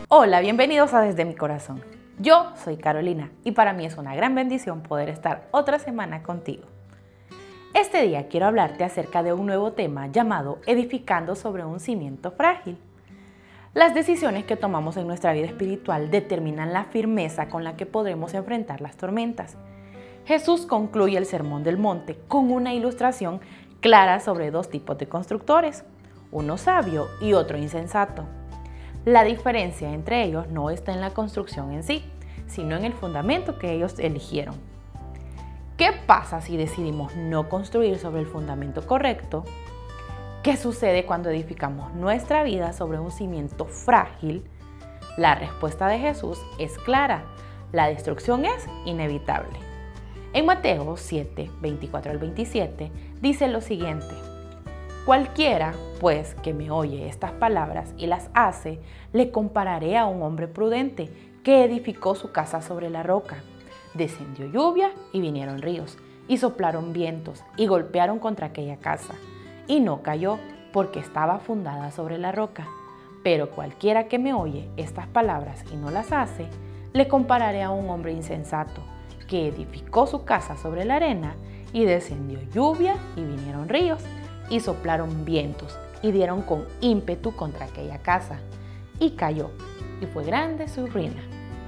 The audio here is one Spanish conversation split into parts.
Hola, bienvenidos a Desde mi Corazón. Yo soy Carolina y para mí es una gran bendición poder estar otra semana contigo. Este día quiero hablarte acerca de un nuevo tema llamado Edificando sobre un cimiento frágil. Las decisiones que tomamos en nuestra vida espiritual determinan la firmeza con la que podremos enfrentar las tormentas. Jesús concluye el Sermón del Monte con una ilustración clara sobre dos tipos de constructores, uno sabio y otro insensato. La diferencia entre ellos no está en la construcción en sí, sino en el fundamento que ellos eligieron. ¿Qué pasa si decidimos no construir sobre el fundamento correcto? ¿Qué sucede cuando edificamos nuestra vida sobre un cimiento frágil? La respuesta de Jesús es clara: la destrucción es inevitable. En Mateo 7, 24 al 27 dice lo siguiente: cualquiera, pues, que me oye estas palabras y las hace, le compararé a un hombre prudente que edificó su casa sobre la roca. Descendió lluvia y vinieron ríos, y soplaron vientos y golpearon contra aquella casa. Y no cayó, porque estaba fundada sobre la roca. Pero cualquiera que me oye estas palabras y no las hace, le compararé a un hombre insensato que edificó su casa sobre la arena, y descendió lluvia y vinieron ríos, y soplaron vientos y dieron con ímpetu contra aquella casa, y cayó, y fue grande su ruina.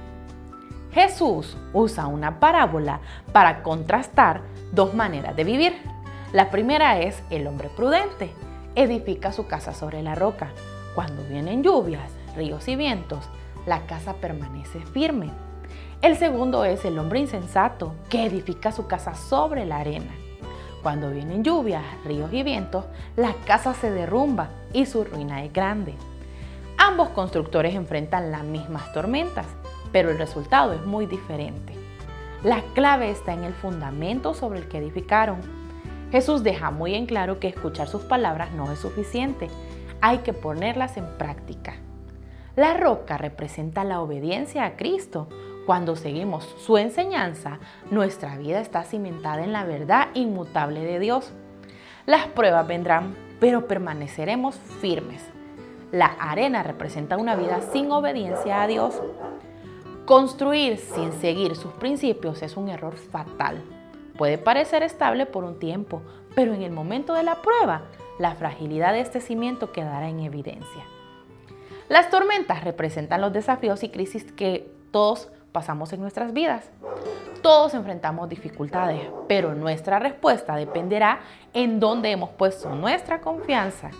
Jesús usa una parábola para contrastar dos maneras de vivir. La primera es el hombre prudente. Edifica su casa sobre la roca. Cuando vienen lluvias, ríos y vientos, la casa permanece firme. El segundo es el hombre insensato, que edifica su casa sobre la arena. Cuando vienen lluvias, ríos y vientos, la casa se derrumba y su ruina es grande. Ambos constructores enfrentan las mismas tormentas, pero el resultado es muy diferente. La clave está en el fundamento sobre el que edificaron. Jesús deja muy en claro que escuchar sus palabras no es suficiente, hay que ponerlas en práctica. La roca representa la obediencia a Cristo. Cuando seguimos su enseñanza, nuestra vida está cimentada en la verdad inmutable de Dios. Las pruebas vendrán, pero permaneceremos firmes. La arena representa una vida sin obediencia a Dios. Construir sin seguir sus principios es un error fatal. Puede parecer estable por un tiempo, pero en el momento de la prueba, la fragilidad de este cimiento quedará en evidencia. Las tormentas representan los desafíos y crisis que todos pasamos en nuestras vidas. Todos enfrentamos dificultades, pero nuestra respuesta dependerá en dónde hemos puesto nuestra confianza.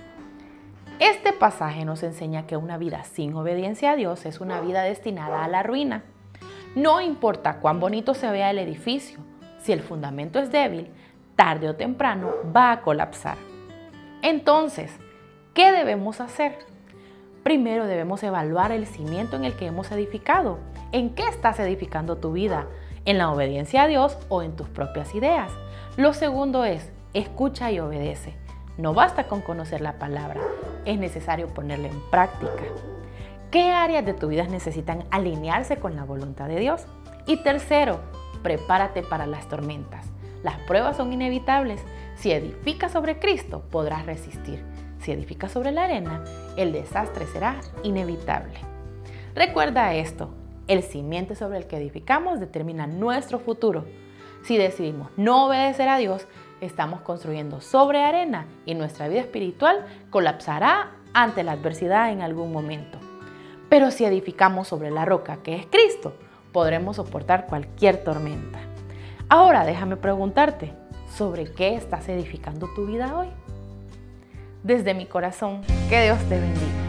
Este pasaje nos enseña que una vida sin obediencia a Dios es una vida destinada a la ruina. No importa cuán bonito se vea el edificio, si el fundamento es débil, tarde o temprano va a colapsar. Entonces, ¿qué debemos hacer? Primero debemos evaluar el cimiento en el que hemos edificado. ¿En qué estás edificando tu vida? ¿En la obediencia a Dios o en tus propias ideas? Lo segundo es, escucha y obedece. No basta con conocer la palabra, es necesario ponerla en práctica. ¿Qué áreas de tu vida necesitan alinearse con la voluntad de Dios? Y tercero, prepárate para las tormentas. Las pruebas son inevitables. Si edificas sobre Cristo, podrás resistir. Si edificas sobre la arena, el desastre será inevitable. Recuerda esto: el cimiento sobre el que edificamos determina nuestro futuro. Si decidimos no obedecer a Dios, estamos construyendo sobre arena y nuestra vida espiritual colapsará ante la adversidad en algún momento. Pero si edificamos sobre la roca que es Cristo, podremos soportar cualquier tormenta. Ahora déjame preguntarte, ¿sobre qué estás edificando tu vida hoy? Desde mi corazón, que Dios te bendiga.